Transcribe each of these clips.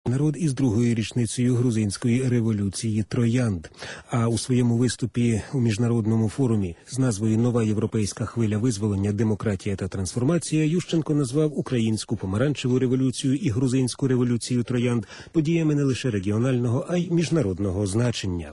Народ із другою річницею грузинської революції «Троянд». А у своєму виступі у міжнародному форумі з назвою «Нова європейська хвиля визволення, демократія та трансформація» Ющенко назвав українську помаранчеву революцію і грузинську революцію «Троянд» подіями не лише регіонального, а й міжнародного значення.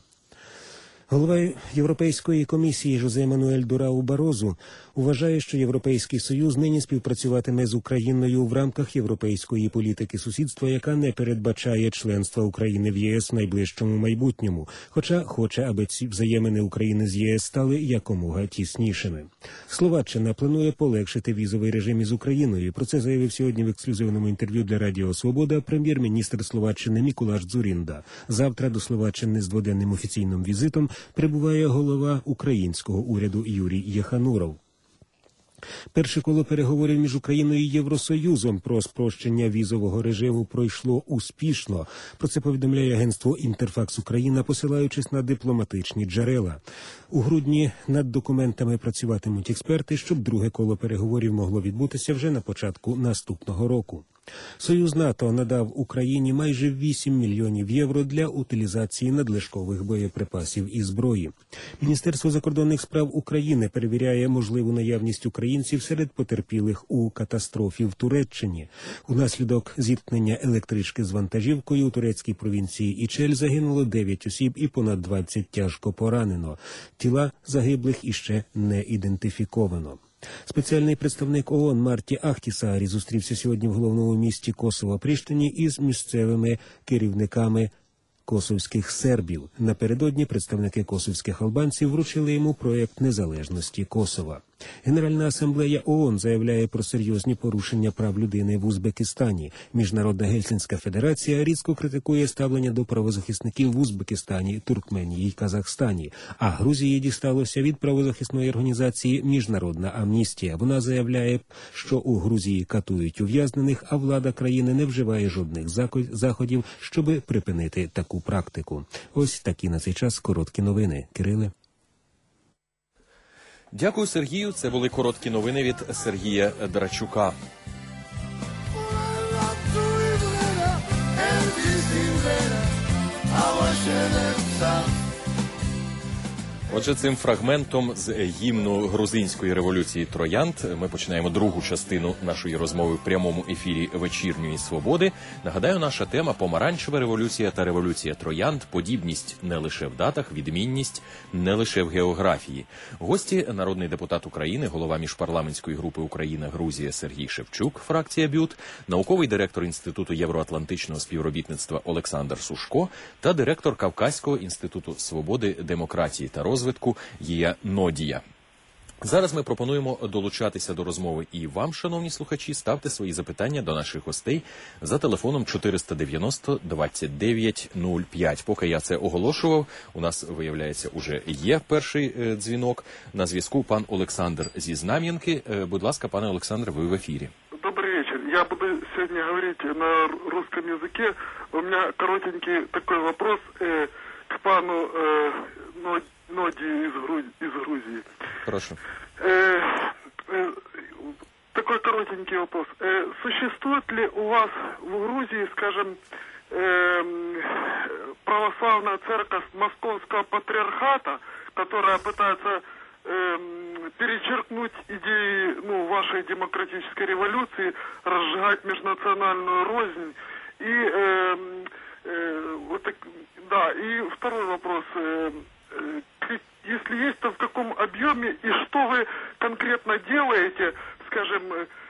Голова Європейської комісії Жозе Мануель Дурау Барозу вважає, що Європейський Союз нині співпрацюватиме з Україною в рамках європейської політики сусідства, яка не передбачає членства України в ЄС в найближчому майбутньому, хоча хоче, аби ці взаємини України з ЄС стали якомога тіснішими. Словаччина планує полегшити візовий режим із Україною. Про це заявив сьогодні в ексклюзивному інтерв'ю для Радіо Свобода прем'єр-міністр Словаччини Мікулаш Дзурінда. Завтра до Словаччини з дводенним офіційним візитом прибуває голова українського уряду Юрій Єхануров. Перше коло переговорів між Україною і Євросоюзом про спрощення візового режиму пройшло успішно. Про це повідомляє агентство «Інтерфакс Україна», посилаючись на дипломатичні джерела. У грудні над документами працюватимуть експерти, щоб друге коло переговорів могло відбутися вже на початку наступного року. Союз НАТО надав Україні майже 8 мільйонів євро для утилізації надлишкових боєприпасів і зброї. Міністерство закордонних справ України перевіряє можливу наявність українців серед потерпілих у катастрофі в Туреччині. Унаслідок зіткнення електрички з вантажівкою у турецькій провінції Ічель загинуло 9 осіб і понад 20 тяжко поранено. Тіла загиблих іще не ідентифіковано. Спеціальний представник ООН Марті Ахтісарі зустрівся сьогодні в головному місті Косово Пріштині із місцевими керівниками косовських сербів. Напередодні представники косовських албанців вручили йому проєкт незалежності Косова. Генеральна асамблея ООН заявляє про серйозні порушення прав людини в Узбекистані. Міжнародна Гельсінська федерація різко критикує ставлення до правозахисників в Узбекистані, Туркменії і Казахстані. А Грузії дісталося від правозахисної організації «Міжнародна амністія». Вона заявляє, що у Грузії катують ув'язнених, а влада країни не вживає жодних заходів, щоб припинити таку практику. Ось такі на цей час короткі новини. Кириле. Дякую, Сергію. Це були короткі новини від Сергія Драчука. Отже, цим фрагментом з гімну грузинської революції «Троянд» ми починаємо другу частину нашої розмови в прямому ефірі «Вечірньої свободи». Нагадаю, наша тема – помаранчева революція та революція «Троянд», подібність не лише в датах, відмінність не лише в географії. Гості – народний депутат України, голова міжпарламентської групи Україна-Грузія Сергій Шевчук, фракція БЮТ, науковий директор Інституту євроатлантичного співробітництва Олександр Сушко та директор Кавказького інституту свободи, демократії та розвитку Єя Нодія. Зараз ми пропонуємо долучатися до розмови і вам, шановні слухачі, ставте свої запитання до наших гостей за телефоном 490-29-05. Поки я це оголошував, у нас, виявляється, уже є перший дзвінок. На зв'язку пан Олександр зі Знам'янки. Будь ласка, пане Олександр, ви в ефірі. Добрый вечер. Я буду сегодня говорить на русском языке. У меня коротенький такой вопрос к пану Ноди из Грузии. Прошу. Такой коротенький вопрос. Существует ли у вас в Грузии, скажем, православная церковь Московского патриархата, которая пытается перечеркнуть идеи вашей демократической революции, разжигать межнациональную рознь и и второй вопрос. Если есть, то в каком объеме и что вы конкретно делаете, скажем,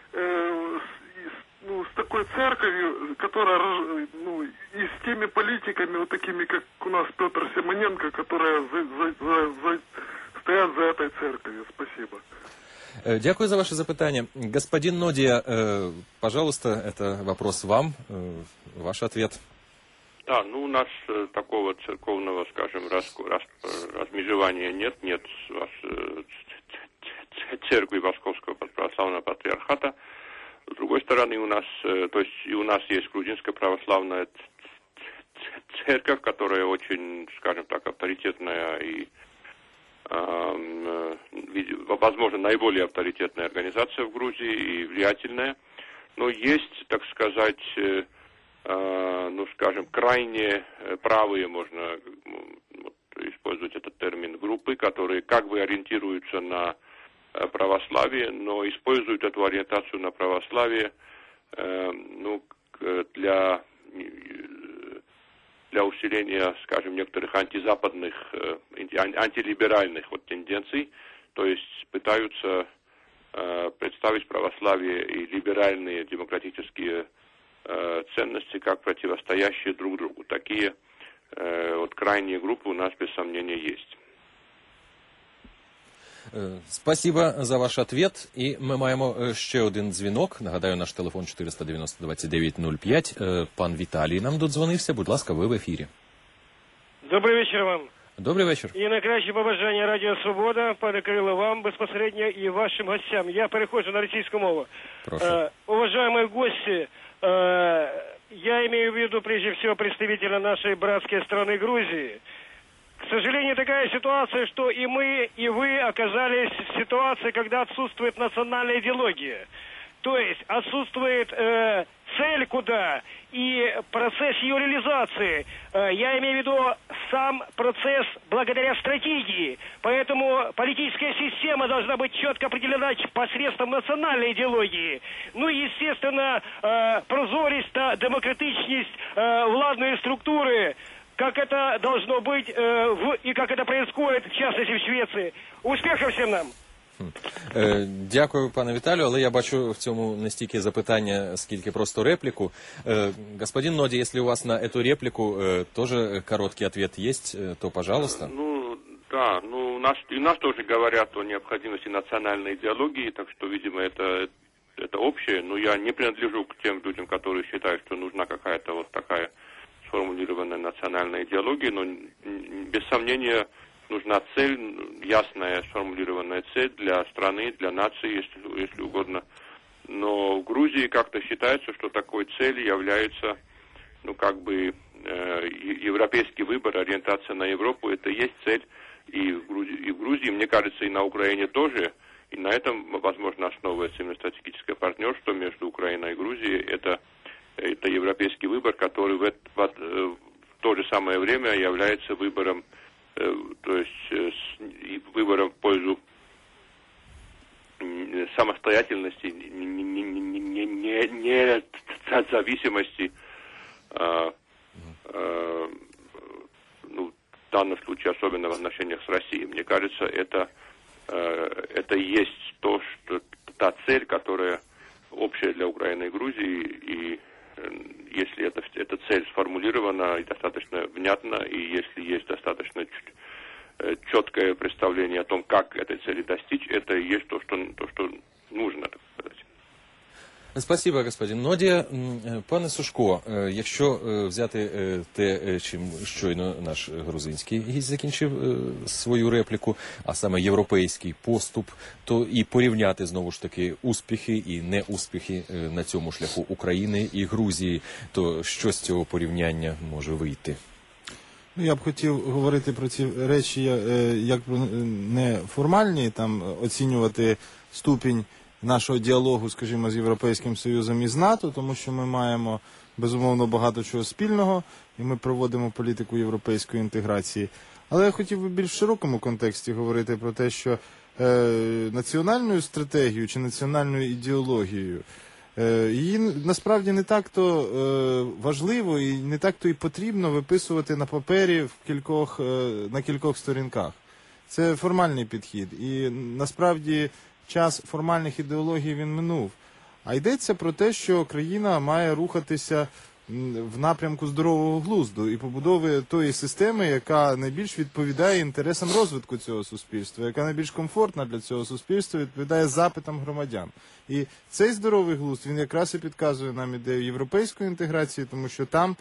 с такой церковью, которая, и с теми политиками, вот такими, как у нас Петр Симоненко, которые стоят за этой церковью. Спасибо. Дякую за ваше запитание. Господин Нодия, пожалуйста, это вопрос вам. Ваш ответ. Да, у нас такого церковного, скажем, размежевания нет церкви Московского православного патриархата. С другой стороны, у нас есть грузинская православная церковь, которая очень, скажем так, авторитетная и, возможно, наиболее авторитетная организация в Грузии и влиятельная. Но есть, так сказать, ну, скажем, крайне правые, можно использовать этот термин, группы, которые как бы ориентируются на православие, но используют эту ориентацию на православие ну, для усиления, скажем, некоторых антизападных, антилиберальных вот тенденций, то есть пытаются представить православие и либеральные демократические ценности как противостоящие друг другу. Такие вот крайние группы у нас без сомнения есть. Спасибо за ваш ответ. І ми маємо ще один дзвінок. Нагадаю, наш телефон 490-2905. Пан Віталій нам додзвонився. Будь ласка, ви в ефірі. Добрий вечір вам. Добрий вечір. І найкраще побажання Радіо Свобода, пане Кирило, вам безпосередньо і вашим гостям. Я переходжу на російську мову. Прошу. Уважаемые гости, я имею в виду прежде всего представителя нашей братской страны Грузии. К сожалению, такая ситуация, что и мы, и вы оказались в ситуации, когда отсутствует национальная идеология. То есть отсутствует цель куда и процесс ее реализации. Я имею в виду сам процесс благодаря стратегии. Поэтому политическая система должна быть четко определена посредством национальной идеологии. Ну и, естественно, прозористь, демократичность владной структуры, как это должно быть и как это происходит, в частности, в Швеции. Успехов всем нам! Дякую, пане Віталію, але я бачу в цьому не стільки запитання, скільки просто репліку. Господин Ноди, если у вас на эту реплику тоже короткий ответ есть, то пожалуйста. Ну, да, ну, у нас тоже говорят о необходимости национальной идеологии, так что, видимо, это общее, но я не принадлежу к тем людям, которые считают, что нужна какая-то вот такая сформулированная национальная идеология, но без сомнения нужна цель, ясная сформулированная цель для страны, для нации, если угодно. Но в Грузии как-то считается, что такой целью является, ну, как бы, европейский выбор, ориентация на Европу, это и есть цель и в Грузии, мне кажется, и на Украине тоже. И на этом, возможно, основывается именно стратегическое партнерство между Украиной и Грузией. Это европейский выбор, который в то же самое время является выбором, то есть выбором в пользу самостоятельности, не зависимости, ну, в данном случае особенно в отношениях с Россией. Мне кажется, это и есть та цель, которая общая для Украины и Грузии, и если эта цель сформулирована и достаточно внятно, и если есть достаточно четкое представление о том, как этой цели достичь, это и есть то, что нужно, так сказать. Спасибо, господин Ноді. Пане Сушко, якщо взяти те, чим щойно наш грузинський гість закінчив свою репліку, а саме європейський поступ, то і порівняти знову ж таки успіхи і неуспіхи на цьому шляху України і Грузії, то що з цього порівняння може вийти? Я б хотів говорити про ці речі як не формальні, там оцінювати ступінь нашого діалогу, скажімо, з Європейським Союзом і з НАТО, тому що ми маємо, безумовно, багато чого спільного, і ми проводимо політику європейської інтеграції. Але я хотів би більш в широкому контексті говорити про те, що національною стратегією чи національною ідеологією її насправді не так-то важливо і не так-то і потрібно виписувати на папері на кількох сторінках. Це формальний підхід. І насправді час формальних ідеологій він минув. А йдеться про те, що країна має рухатися в напрямку здорового глузду і побудови тої системи, яка найбільш відповідає інтересам розвитку цього суспільства, яка найбільш комфортна для цього суспільства, відповідає запитам громадян. І цей здоровий глузд, він якраз і підказує нам ідею європейської інтеграції, тому що там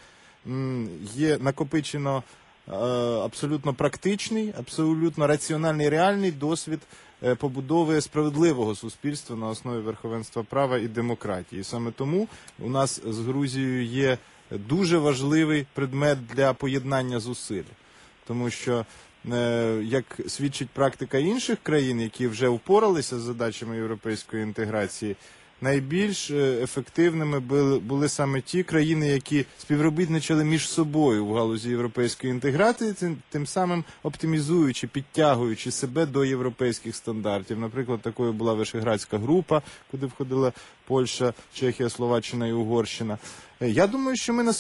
є накопичено абсолютно практичний, абсолютно раціональний, реальний досвід побудови справедливого суспільства на основі верховенства права і демократії. І саме тому у нас з Грузією є дуже важливий предмет для поєднання зусиль. Тому що, як свідчить практика інших країн, які вже впоралися з задачами європейської інтеграції, найбільш ефективними були саме ті країни, які співробітничали між собою в галузі європейської інтеграції, тим самим оптимізуючи, підтягуючи себе до європейських стандартів. Наприклад, такою була Вишеградська група, куди входила Польща, Чехія, Словаччина і Угорщина. Я думаю, що ми на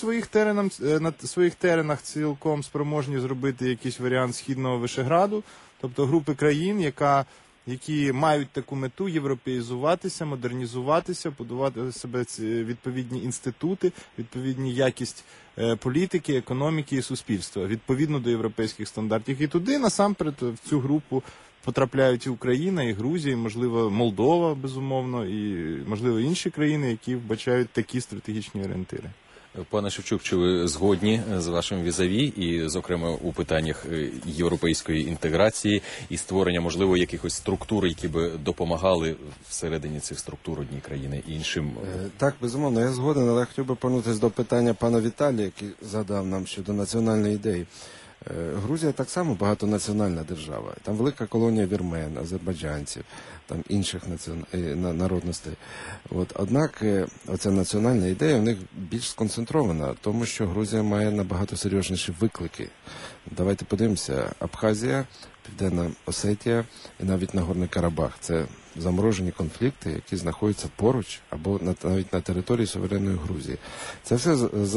своїх теренах цілком спроможні зробити якийсь варіант Східного Вишеграду, тобто групи країн, які мають таку мету європеїзуватися, модернізуватися, будувати себе відповідні інститути, відповідні якість політики, економіки і суспільства, відповідно до європейських стандартів. І туди, насамперед, в цю групу потрапляють і Україна, і Грузія, і, можливо, Молдова, безумовно, і, можливо, інші країни, які вбачають такі стратегічні орієнтири. Пане Шевчук, чи ви згодні з вашим візаві, і, зокрема, у питаннях європейської інтеграції і створення, можливо, якихось структур, які би допомагали всередині цих структур одній країни і іншим? Так, безумовно, я згоден, але я хотів би повернутися до питання пана Віталія, який задав нам щодо національної ідеї. Грузія так само багатонаціональна держава. Там велика колонія вірмен, азербайджанців, там інших народностей. Однак оця національна ідея в них більш сконцентрована, тому що Грузія має набагато серйозніші виклики. Давайте подивимося, Абхазія, Південна Осетія і навіть Нагорний Карабах – це заморожені конфлікти, які знаходяться поруч або навіть на території суверенної Грузії. Це все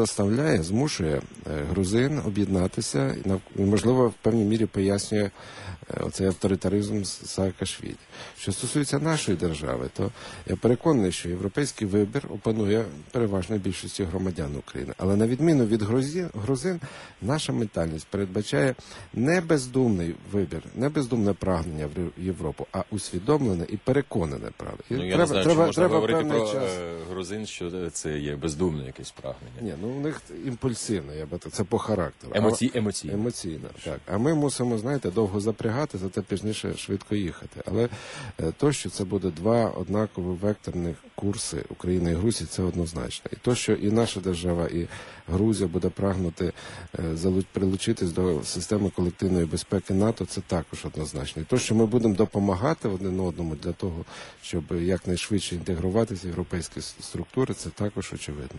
змушує грузин об'єднатися і, можливо, в певній мірі пояснює оцей авторитаризм Саакашвілі. Що стосується нашої держави, то я переконаний, що європейський вибір опанує переважної більшості громадян України. Але на відміну від грузин, наша ментальність передбачає не бездумний вибір, не бездумне прагнення в Європу, а усвідомлене і переконане прагнення. Я не знаю, чи можна говорити про грузин, що це є бездумне якесь прагнення. Ні, у них імпульсивне, це по характеру. Емоційно, так. А ми мусимо, довго запрягати, зате пізніше швидко їхати. Але то, що це буде два однакові векторні курси України і Грузії, це однозначно. І то, що і наша держава, і Грузія буде прагнути прилучитись до системи колективної безпеки НАТО, це також однозначно. І то, що ми будемо допомагати один одному для того, щоб якнайшвидше інтегруватися в європейські структури, це також очевидно.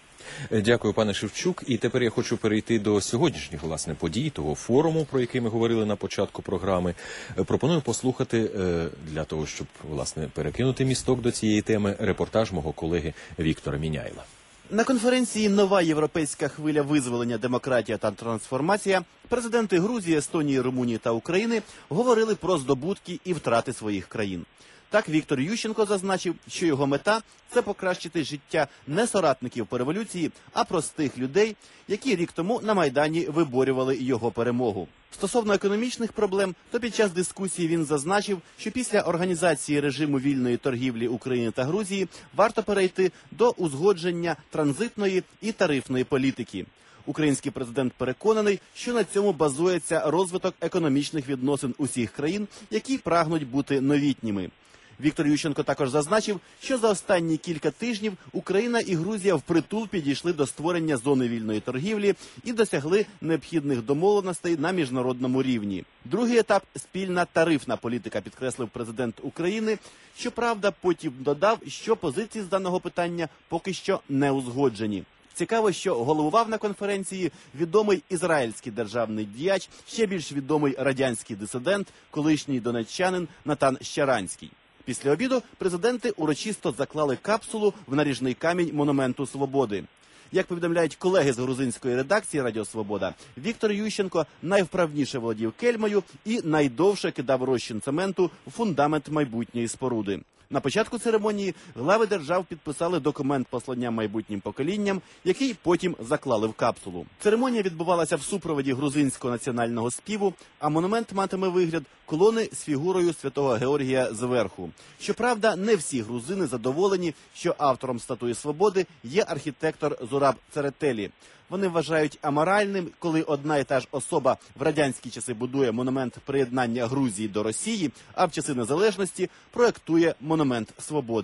Дякую, пане Шевчук. І тепер я хочу перейти до сьогоднішніх, власне, подій, того форуму, про який ми говорили на початку програми. Пропоную послухати, для того, щоб, власне, перекинути місток до цієї теми, репортаж мого колеги Віктора Міняйла. На конференції «Нова європейська хвиля визволення, демократія та трансформація» президенти Грузії, Естонії, Румунії та України говорили про здобутки і втрати своїх країн. Так, Віктор Ющенко зазначив, що його мета – це покращити життя не соратників по революції, а простих людей, які рік тому на Майдані виборювали його перемогу. Стосовно економічних проблем, то під час дискусії він зазначив, що після організації режиму вільної торгівлі України та Грузії варто перейти до узгодження транзитної і тарифної політики. Український президент переконаний, що на цьому базується розвиток економічних відносин усіх країн, які прагнуть бути новітніми. Віктор Ющенко також зазначив, що за останні кілька тижнів Україна і Грузія впритул підійшли до створення зони вільної торгівлі і досягли необхідних домовленостей на міжнародному рівні. Другий етап – спільна тарифна політика, підкреслив президент України. Щоправда, потім додав, що позиції з даного питання поки що не узгоджені. Цікаво, що головував на конференції відомий ізраїльський державний діяч, ще більш відомий радянський дисидент, колишній донеччанин Натан Щаранський. Після обіду президенти урочисто заклали капсулу в наріжний камінь Монументу Свободи. Як повідомляють колеги з грузинської редакції «Радіо Свобода», Віктор Ющенко найвправніше володів кельмою і найдовше кидав розчин цементу у фундамент майбутньої споруди. На початку церемонії глави держав підписали документ послання майбутнім поколінням, який потім заклали в капсулу. Церемонія відбувалася в супроводі грузинського національного співу, а монумент матиме вигляд колони з фігурою святого Георгія зверху. Щоправда, не всі грузини задоволені, що автором статуї свободи є архітектор Зураб Церетелі. Вони вважають аморальним, коли одна і та ж особа в радянські часи будує монумент приєднання Грузії до Росії, а в часи незалежності проєктує монумент свободи.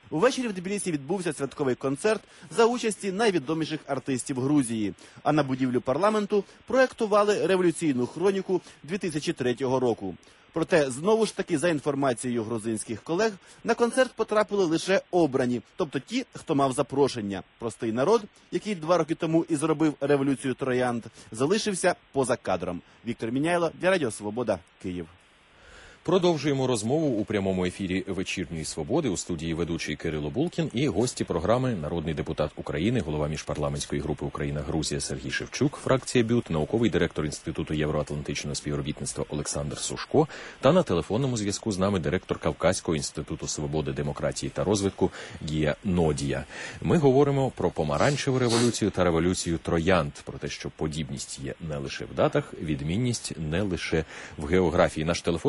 Увечері в Тбілісі відбувся святковий концерт за участі найвідоміших артистів Грузії. А на будівлю парламенту проєктували революційну хроніку 2003 року. Проте, знову ж таки, за інформацією грузинських колег, на концерт потрапили лише обрані, тобто ті, хто мав запрошення. Простий народ, який 2 роки тому і зробив революцію троянд, залишився поза кадром. Віктор Міняйло для Радіо Свобода, Київ. Продовжуємо розмову у прямому ефірі «Вечірньої свободи». У студії ведучий Кирило Булкін і гості програми народний депутат України, голова міжпарламентської групи Україна-Грузія Сергій Шевчук, фракція БЮТ, науковий директор Інституту євроатлантичного співробітництва Олександр Сушко та на телефонному зв'язку з нами директор Кавказького інституту свободи, демократії та розвитку Гія Нодія. Ми говоримо про помаранчеву революцію та революцію троянд, про те, що подібність є не лише в датах, відмінність не лише в географії. Наш телефон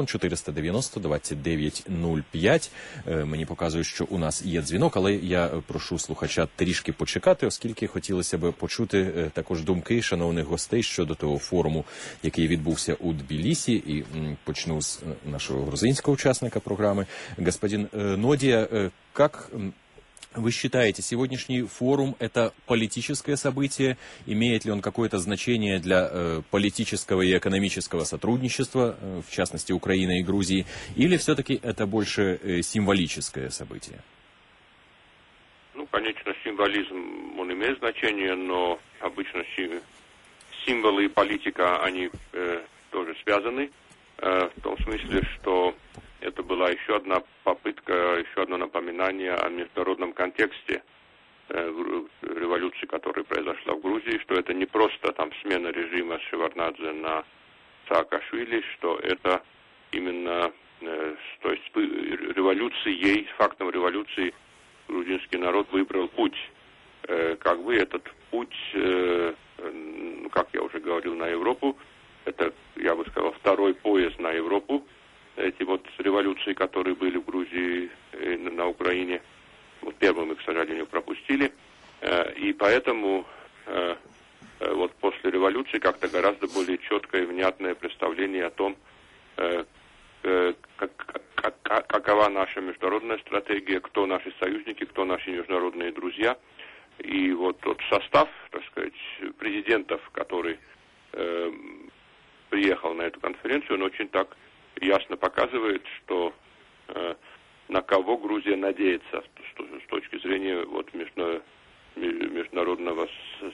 490-29-05. Мені показує, що у нас є дзвінок, але я прошу слухача трішки почекати, оскільки хотілося б почути також думки шановних гостей щодо того форуму, який відбувся у Тбілісі. І почну з нашого грузинського учасника програми. Господин Нодия, как вы считаете, сегодняшний форум – это политическое событие? Имеет ли он какое-то значение для политического и экономического сотрудничества, в частности, Украины и Грузии? Или все-таки это больше символическое событие? Ну, конечно, символизм, он имеет значение, но обычно символы и политика, они тоже связаны, в том смысле, что это была еще одна попытка, еще одно напоминание о международном контексте революции, которая произошла в Грузии, что это не просто там смена режима Шеварднадзе на Саакашвили, что это именно, то есть революцией, фактом революции грузинский народ выбрал путь. Как бы этот путь, как я уже говорил, на Европу, это, я бы сказал, второй поезд на Европу. Эти вот революции, которые были в Грузии и на Украине, вот первую мы, к сожалению, пропустили. И поэтому вот после революции как-то гораздо более четкое и внятное представление о том, какова наша международная стратегия, кто наши союзники, кто наши международные друзья. И вот тот состав, так сказать, президентов, который приехал на эту конференцию, он очень так ясно показывает, что на кого Грузия надеется с точки зрения вот международного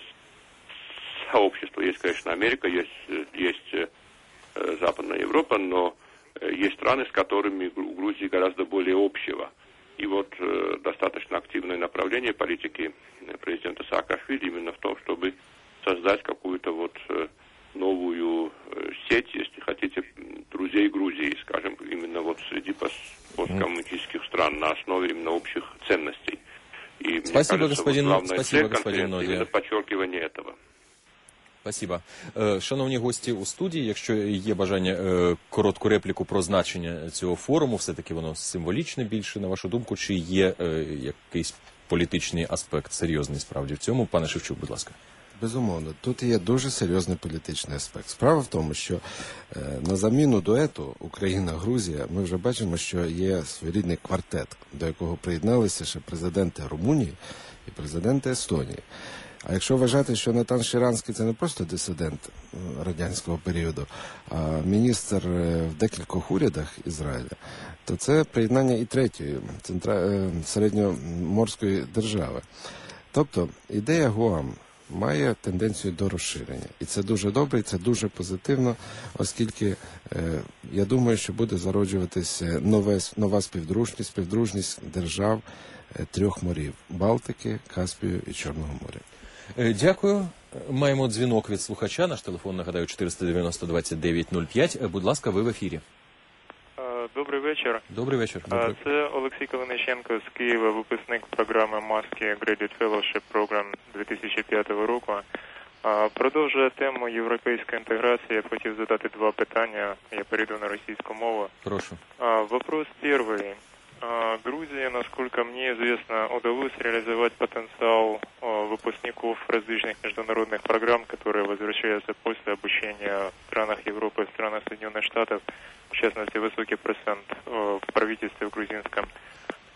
сообщества. Есть, конечно, Америка, есть Западная Европа, но есть страны, с которыми у Грузии гораздо более общего. И вот достаточно активное направление политики президента Саакашвили именно в том, чтобы создать какую-то вот новую сеть, если хотите, друзей Грузии, скажем, именно вот среди посткоммунистических стран на основе именно общих ценностей. И Спасибо, мне кажется, главная цель господин конференции именно подчеркивание этого. Спасибо. Шановні гості у студії, якщо є бажання коротку репліку про значення цього форуму, все-таки воно символічне більше, на вашу думку, чи є якийсь політичний аспект серйозний справді в цьому? Пане Шевчук, будь ласка. Безумовно, тут є дуже серйозний політичний аспект. Справа в тому, що на заміну дуету Україна-Грузія ми вже бачимо, що є своєрідний квартет, до якого приєдналися ще президенти Румунії і президенти Естонії. А якщо вважати, що Натан Ширанський – це не просто дисидент радянського періоду, а міністр в декількох урядах Ізраїля, то це приєднання і третьої середньоморської держави. Тобто ідея ГУАМ має тенденцію до розширення. І це дуже добре, і це дуже позитивно, оскільки я думаю, що буде зароджуватися нова співдружність держав трьох морів – Балтики, Каспію і Чорного моря. Дякую. Маємо дзвінок від слухача. Наш телефон, нагадаю, 490-29-05. Будь ласка, ви в ефірі. Добрий вечір. Добрий вечір. Це Олексій Калиниченко з Києва, випускник програми Маски Graduate Fellowship Program 2005 року. Продовжує тему європейської інтеграції. Я б хотів задати два питання. Я перейду на російську мову. Прошу. Вопрос первый. Грузии, насколько мне известно, удалось реализовать потенциал выпускников различных международных программ, которые возвращаются после обучения в странах Европы, в странах Соединенных Штатов, в частности, высокий процент в правительстве в грузинском.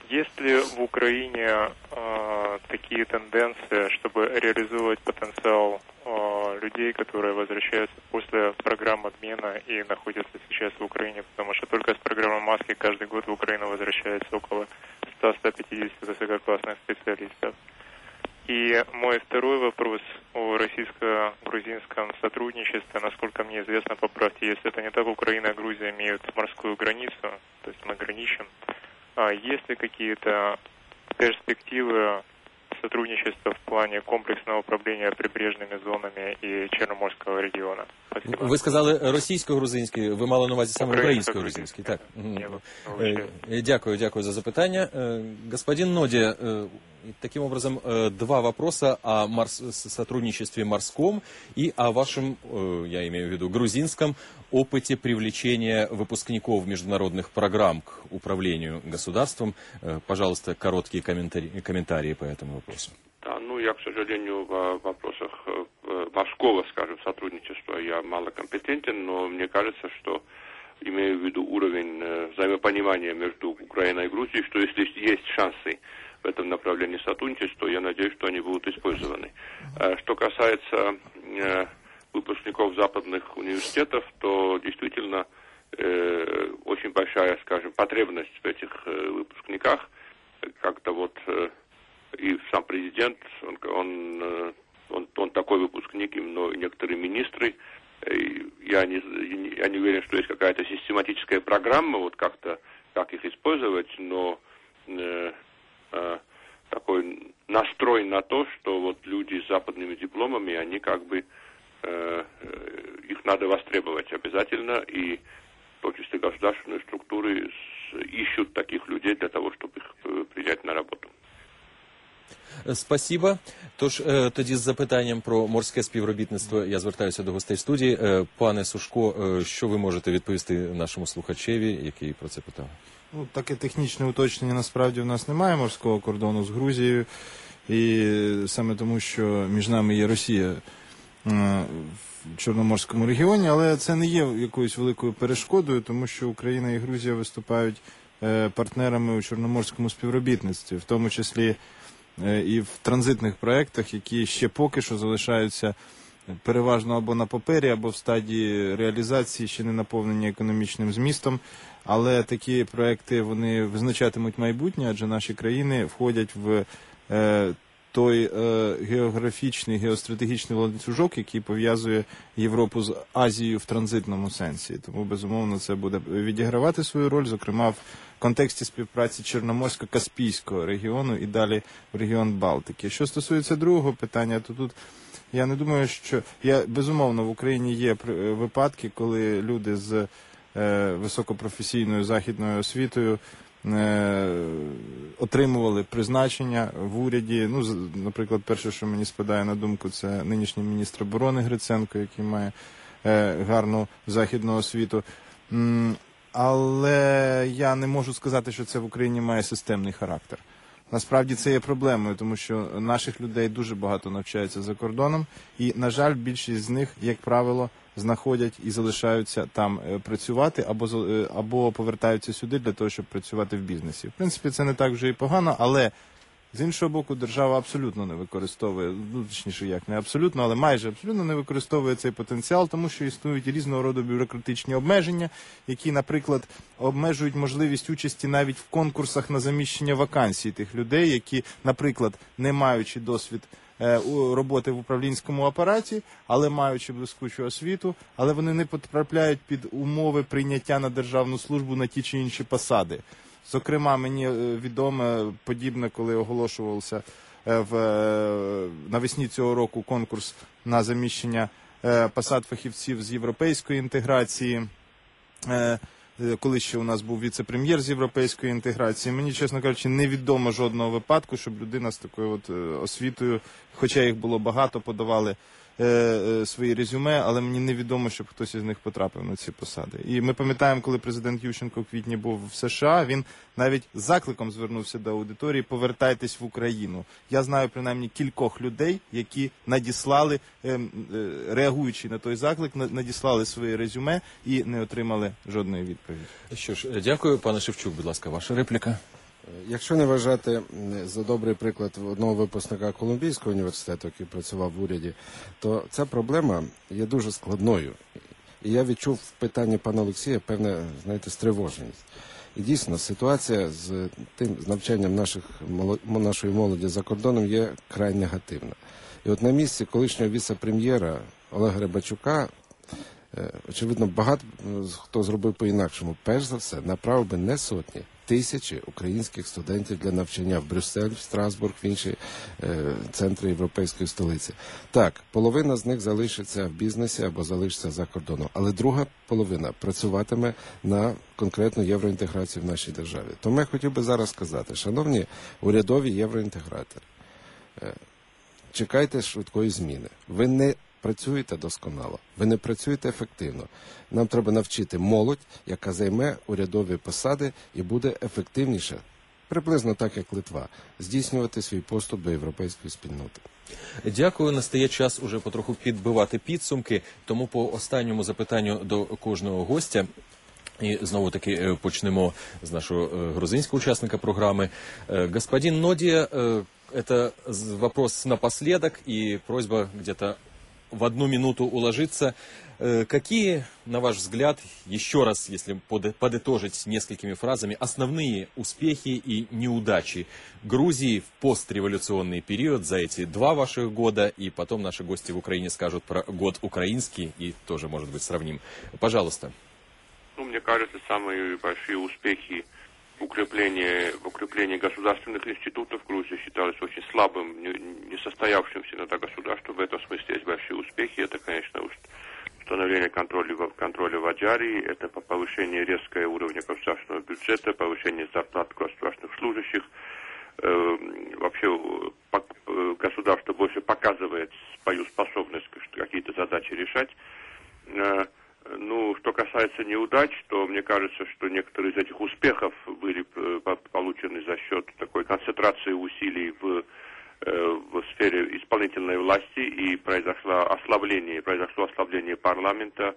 Есть ли в Украине такие тенденции, чтобы реализовать потенциал людей, которые возвращаются после программ обмена и находятся сейчас в Украине? Потому что только с программой Маски каждый год в Украину возвращается около 100-150 высококлассных специалистов. И мой второй вопрос о российско-грузинском сотрудничестве. Насколько мне известно, поправьте, если это не так, Украина и Грузия имеют морскую границу, то есть мы граничим. Есть ли какие-то перспективы сотрудничества в плане комплексного управления прибрежными зонами і Чорноморського регіону? Спасибо. Ви сказали російсько-грузинський, ви мали на увазі саме українсько-грузинський. Так. Дякую за запитання. Господин Ноди, таким образом, два вопроса о сотрудничестве морском и о вашем, я имею в виду, грузинском опыте привлечения выпускников международных программ к управлению государством. Пожалуйста, короткие комментарии по этому вопросу. Да, я, к сожалению, в вопросах морского, скажем, сотрудничества я мало компетентен, но мне кажется, что, имею в виду уровень взаимопонимания между Украиной и Грузией, что если есть шансы в этом направлении сотрудничества, я надеюсь, что они будут использованы. Что касается выпускников западных университетов, то действительно очень большая, скажем, потребность в этих выпускниках. Как-то и сам президент, он такой выпускник, и некоторые министры. Я не уверен, что есть какая-то систематическая программа, как их использовать, но такой настрой на то, что люди с западными дипломами, они их надо востребовать обязательно, и в том числе государственные структуры ищут таких людей для того, чтобы их принять на работу. Спасибо. Тож, тоді з запитанням про морське співробітництво я звертаюся до гостей студії. Пане Сушко, що ви можете відповісти нашому слухачеві, який про це питав? Таке технічне уточнення, насправді, в нас немає морського кордону з Грузією, і саме тому, що між нами є Росія в Чорноморському регіоні, але це не є якоюсь великою перешкодою, тому що Україна і Грузія виступають партнерами у Чорноморському співробітництві, в тому числі і в транзитних проєктах, які ще поки що залишаються переважно або на папері, або в стадії реалізації, ще не наповнені економічним змістом. Але такі проєкти, вони визначатимуть майбутнє, адже наші країни входять в той географічний, геостратегічний ланцюжок, який пов'язує Європу з Азією в транзитному сенсі. Тому, безумовно, це буде відігравати свою роль, зокрема, в контексті співпраці Чорноморсько-Каспійського регіону і далі в регіон Балтики. Що стосується другого питання, то тут я не думаю, що... Безумовно, в Україні є випадки, коли люди з високопрофесійною західною освітою отримували призначення в уряді. Наприклад, перше, що мені спадає на думку, це нинішній міністр оборони Гриценко, який має гарну західну освіту. Але я не можу сказати, що це в Україні має системний характер. Насправді це є проблемою, тому що наших людей дуже багато навчаються за кордоном, і, на жаль, більшість з них, як правило, знаходять і залишаються там працювати, або повертаються сюди для того, щоб працювати в бізнесі. В принципі, це не так вже і погано, але з іншого боку, держава абсолютно не використовує, точніше, не абсолютно, але майже абсолютно не використовує цей потенціал, тому що існують різного роду бюрократичні обмеження, які, наприклад, обмежують можливість участі навіть в конкурсах на заміщення вакансій тих людей, які, наприклад, не маючи досвід роботи в управлінському апараті, але маючи блискучу освіту, але вони не потрапляють під умови прийняття на державну службу на ті чи інші посади. Зокрема, мені відомо подібне, коли оголошувався навесні цього року конкурс на заміщення посад фахівців з європейської інтеграції, коли ще у нас був віце-прем'єр з європейської інтеграції. Мені, чесно кажучи, невідомо жодного випадку, щоб людина з такою освітою, хоча їх було багато, подавали свої резюме, але мені невідомо, щоб хтось із них потрапив на ці посади. І ми пам'ятаємо, коли президент Ющенко в квітні був в США, він навіть з закликом звернувся до аудиторії «Повертайтесь в Україну». Я знаю принаймні кількох людей, які надіслали, реагуючи на той заклик, надіслали свої резюме і не отримали жодної відповіді. Що ж, дякую. Пане Шевчук, будь ласка, ваша репліка. Якщо не вважати за добрий приклад одного випускника Колумбійського університету, який працював в уряді, то ця проблема є дуже складною. І я відчув в питанні пана Олексія певне, знаєте, стривоженість. І дійсно, ситуація з навчанням нашої молоді за кордоном є край негативна. І от на місці колишнього віце-прем'єра Олега Рибачука, очевидно, багато хто зробив по-інакшому. Перш за все, направив би не сотні, тисячі українських студентів для навчання в Брюссель, в Страсбург, в інші центри європейської столиці. Так, половина з них залишиться в бізнесі або залишиться за кордоном, але друга половина працюватиме на конкретну євроінтеграцію в нашій державі. Тому я хотів би зараз сказати, шановні урядові євроінтегратори, чекайте швидкої зміни. Ви не працюєте досконало, ви не працюєте ефективно. Нам треба навчити молодь, яка займе урядові посади і буде ефективніше, приблизно так, як Литва, здійснювати свій поступ до європейської спільноти. Дякую. Настає час уже потроху підбивати підсумки, тому по останньому запитанню до кожного гостя. І знову-таки почнемо з нашого грузинського учасника програми. Господин Нодия, это вопрос напоследок и просьба где-то в 1 минуту уложиться. Какие, на ваш взгляд, еще раз, если подытожить несколькими фразами, основные успехи и неудачи Грузии в постреволюционный период за эти 2 ваших года, и потом наши гости в Украине скажут про год украинский и тоже, может быть, сравним. Пожалуйста. Мне кажется, самые большие успехи в укреплении государственных институтов в Грузии считалось очень слабым, несостоявшимся иногда государством. В этом смысле есть большие успехи. Это, конечно, установление контроля в Аджарии, это повышение резкого уровня государственного бюджета, повышение зарплат государственных служащих. Вообще государство больше показывает свою способность какие-то задачи решать. Ну, что касается неудач, то мне кажется, что некоторые из этих успехов были получены за счет такой концентрации усилий в сфере исполнительной власти, и произошло ослабление парламента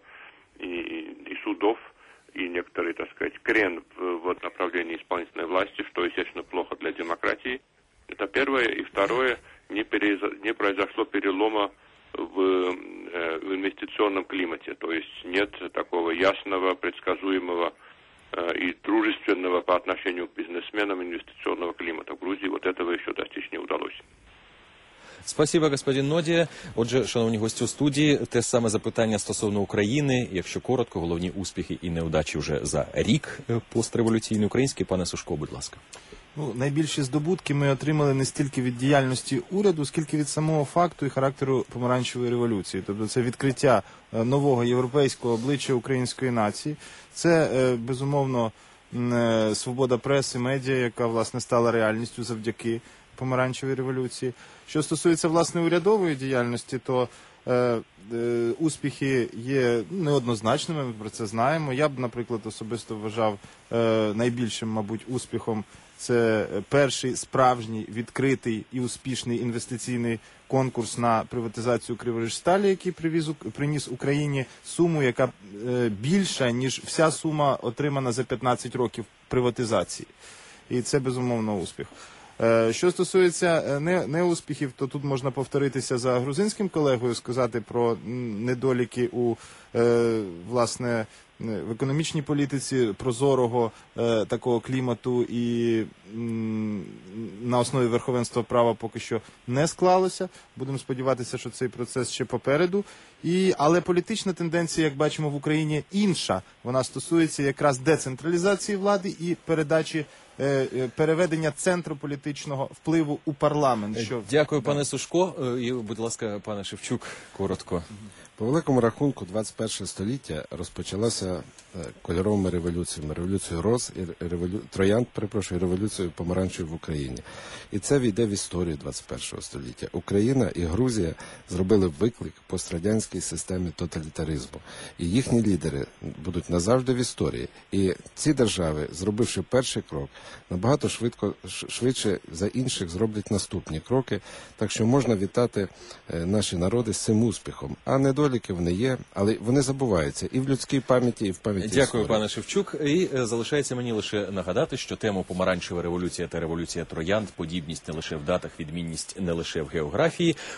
и судов, и некоторый, так сказать, крен в направлении исполнительной власти, что, естественно, плохо для демократии. Это первое. И второе, не произошло перелома в инвестиционном климате, то есть нет такого ясного, предсказуемого и дружественного по отношению к бизнесменам инвестиционного климата в Грузии. Вот этого еще достичь не удалось. Спасибо, господин Нодія. Отже, шановні гості у студії, те саме запитання стосовно України. Якщо коротко, головні успіхи і неудачі вже за рік постреволюційний український. Пане Сушко, будь ласка. Ну, найбільші здобутки ми отримали не стільки від діяльності уряду, скільки від самого факту і характеру помаранчевої революції. Тобто це відкриття нового європейського обличчя української нації. Це, безумовно, свобода преси, медіа, яка, власне, стала реальністю завдяки помаранчевій революції. Що стосується, власне, урядової діяльності, то успіхи є неоднозначними, ми про це знаємо. Я б, наприклад, особисто вважав найбільшим, мабуть, успіхом це перший справжній, відкритий і успішний інвестиційний конкурс на приватизацію Криворіжсталі, який приніс Україні суму, яка більша, ніж вся сума, отримана за 15 років приватизації. І це, безумовно, успіх. Що стосується неуспіхів, то тут можна повторитися за грузинським колегою, сказати про недоліки у, власне, в економічній політиці прозорого такого клімату і на основі верховенства права поки що не склалося. Будемо сподіватися, що цей процес ще попереду. Але політична тенденція, як бачимо, в Україні інша. Вона стосується якраз децентралізації влади і переведення центру політичного впливу у парламент. Дякую, пане Сушко. І, будь ласка, пане Шевчук, коротко. По великому рахунку, 21 століття розпочалося кольоровими революціями. Революцією роз, троянд, революцією помаранчевою в Україні. І це війде в історію 21 століття. Україна і Грузія зробили виклик пострадянській системі тоталітаризму. І їхні лідери будуть назавжди в історії. І ці держави, зробивши перший крок, набагато швидше за інших зроблять наступні кроки. Так що можна вітати наші народи з цим успіхом. А недоліки недоліки, вони є, але вони забуваються і в людській пам'яті, і в пам'яті Дякую, історії. пане Шевчук. І залишається мені лише нагадати, що тему «Помаранчева революція та революція троянд», подібність не лише в датах, відмінність не лише в географії,